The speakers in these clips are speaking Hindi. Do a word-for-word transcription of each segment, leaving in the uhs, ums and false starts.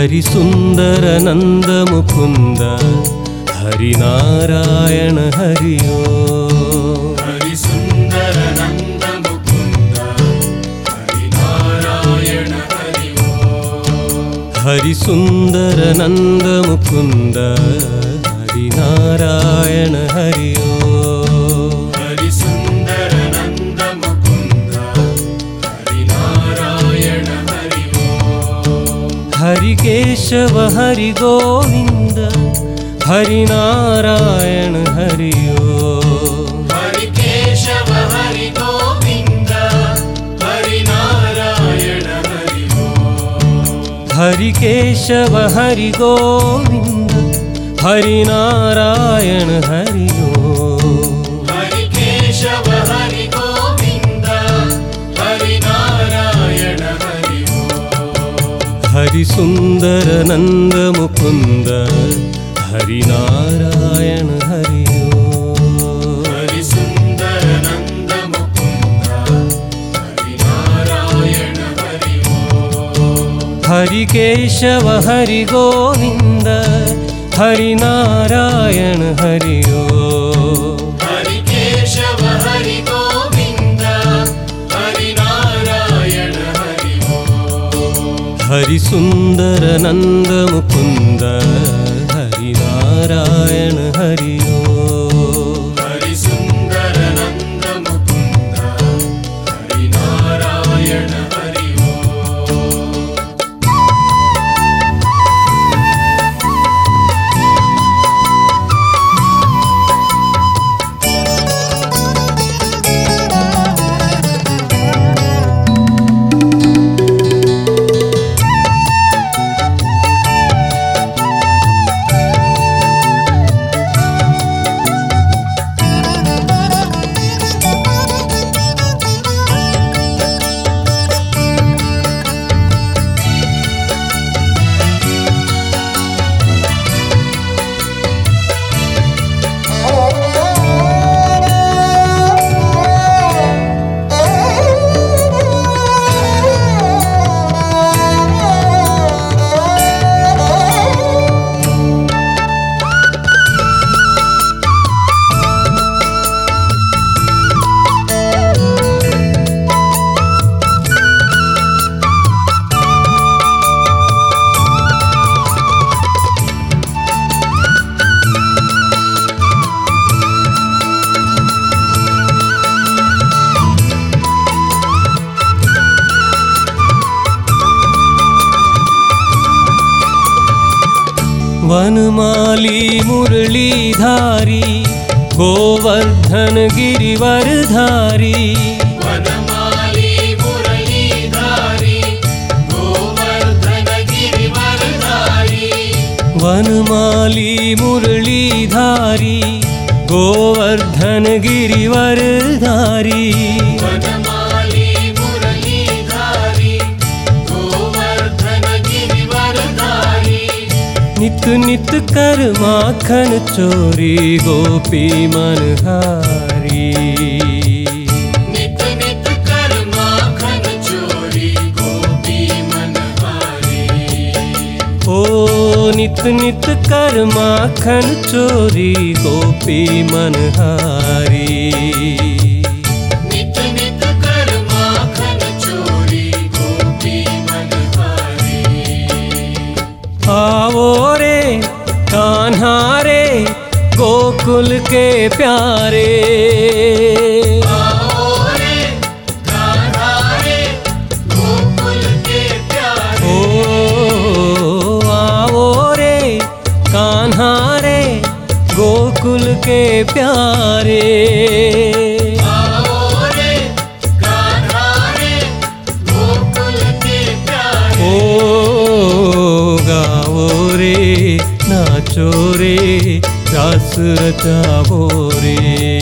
हरि सुंदर नंद मुकुंद हरि नारायण हरि ओम। हरि सुंदर नंद मुकुंद हरि नारायण हरि ओम। हरि सुंदर नंद मुकुंद हरि नारायण हरि ओम। हरि सुंदर नंद मुकुंद हरि नारायण हरि ओम। हरि केशव हरि गोविंद हरि नारायण हरि ओम। हरि केशव हरि गोविंद हरि नारायण हरि ओम। हरि केशव हरि गोविंद हरि नारायण हरि ओम। हरि केशव हरि गोविंद हरि नारायण हरि ओम। हरि सुंदर नंद मुकुंद हरि नारायण हरि ओम। हरि सुंदर नंद मुकुंद हरि नारायण हरि ओम। हरि केशव हरि गोविंद हरि नारायण हरि ओम। हरि केशव हरि गोविंद हरि नारायण हरि ओम। हरि सुंदर नंद मुकुंद हरि नारायण हरि ओम। हरि सुंदर नंद मुकुंद हरि नारायण हरि ओम। वनमाली मुरलीधारी गोवर्धन गिरिवरधारी। वनमाली मुरलीधारी गोवर्धन गिरिवरधारी। वनमाली मुरलीधारी गोवर्धन गिरिवरधारी। वनमाली मुरलीधारी गोवर्धन गिरिवरधारी। नित नित कर माखन चोरी गोपी मनहारी। नित नित कर माखन चोरी गोपी मनहारी। ओ नित नित कर माखन चोरी गोपी मनहारी। नित नित कर माखन चोरी गोपी मनहारी। आवो रे कान्हा रे गोकुल के प्यारे। आओ रे कान्हा रे गोकुल के प्यारे। ओ आवो रे कान्हा रे गोकुल के प्यारे। आओ रे कान्हा रे गोकुल के प्यारे। ओ गाओ रे नाचो रे रास रचाओ रे।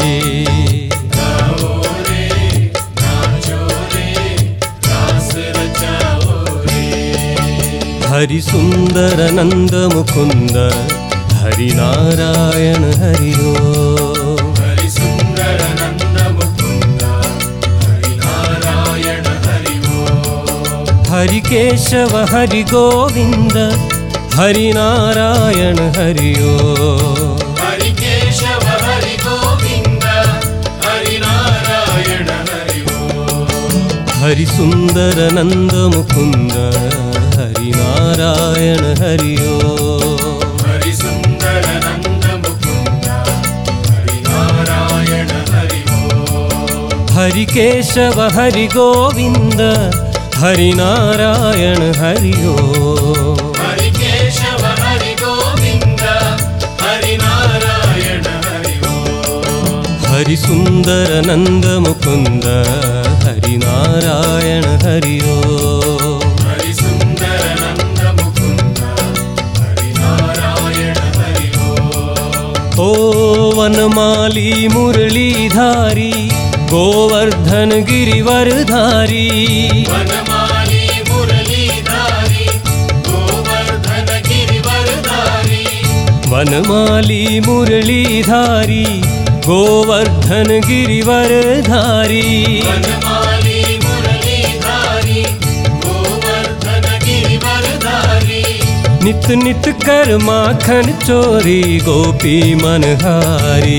गाओ रे नाचो रे रास रचाओ रे। हरि सुंदर नंद मुकुंद हरि नारायण हरि ओम। हरि सुंदर नंद मुकुंद हरि नारायण हरि ओम। हरि केशव हरि गोविंद हरि नारायण हरि ओम। हरि केशव हरि गोविंद हरि नारायण हरि ओम। हरि सुंदर नंद मुकुंद हरि नारायण हरि ओम। हरि सुंदर नंद मुकुंद हरि नारायण हरि ओम। हरि केशव हरि गोविंद हरि नारायण हरि ओम। हरि केशव हरि गोविंद हरि नारायण हरि ओम। हरि सुंदर नंद मुकुंद हरि नारायण हरि ओम। हरि सुंदर नंद मुकुंद हरि नारायण हरि ओम। ओ वनमाली मुरलीधारी गोवर्धन गिरिवरधारी। वनमाली मुरलीधारी गोवर्धन गिरिवरधारी। वनमाली मुरलीधारी गोवर्धन गिरिवरधारी। वनमाली मुरलीधारी गोवर्धन गिरिवरधारी। नित नित कर माखन चोरी गोपी मनहारी।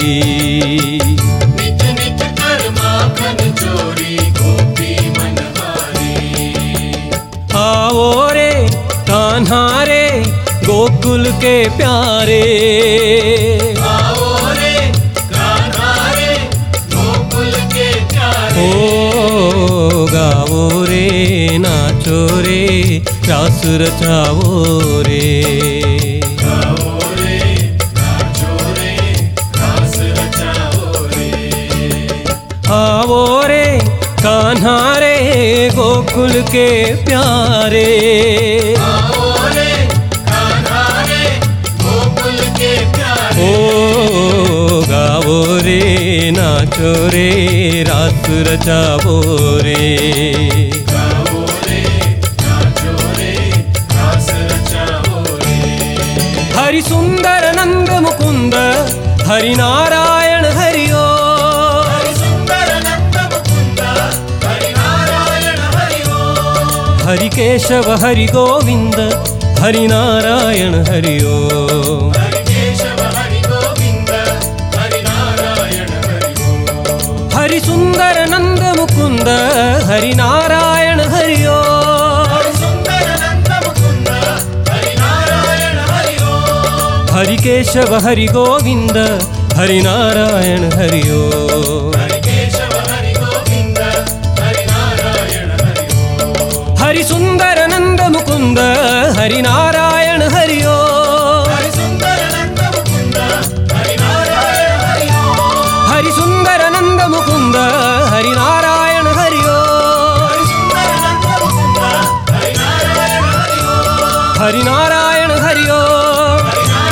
नित नित कर माखन चोरी गोपी मनहारी। आओ रे कान्हा रे गोकुल के प्यारे। आओ रे कान्हा रे गोकुल के प्यारे। ओ गाओ रे नाचो रे रास रचाओ रे। गाओ रे नाचो रे रास रचाओ रे। आओ रे कान्हा रे गोकुल के प्यारे। आओ रे कान्हा रे गोकुल के प्यारे। ओ गाओ रे नाचो रे रास रचाओ रे। गाओ रे नाचो रे रास रचाओ रे। हरि सुंदर नंद मुकुंद हरि नारायण हरि ओम। हरि सुंदर नंद मुकुंद हरि नारायण हरि ओम। हरि केशव हरि गोविंद हरि नारायण हरि ओम। हरि केशव हरि गोविंद हरि नारायण हरि ओम। हरि सुंदर नंद मुकुंद हरि नारायण हरि ओम। हरि सुंदर नंद मुकुंद हरि नारायण हरि ओम। हरि केशव हरि गोविंद हरि नारायण हरि ओम। हरि केशव हरि गोविंद हरि नारायण हरि ओम। हरि सुंदर नंद मुकुंद हरि नारायण हरि ओम। हरि सुंदर नंद मुकुंद हरि नारायण हरि ओम। हरि सुंदर नंद मुकुंद हरि नारायण हरि ओम। हरि सुंदर नंद मुकुंद हरि नारायण हरि ओम। हरि नारायण हरि ओम।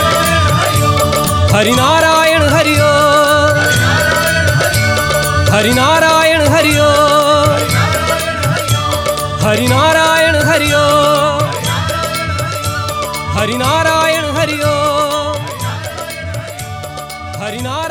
हरि नारायण हरि ओम। हरि नारायण हरि ओम। हरि नारायण हरि ओम। हरि नारायण हरि ओम। हरि नारायण हरि ओम। हरि नारायण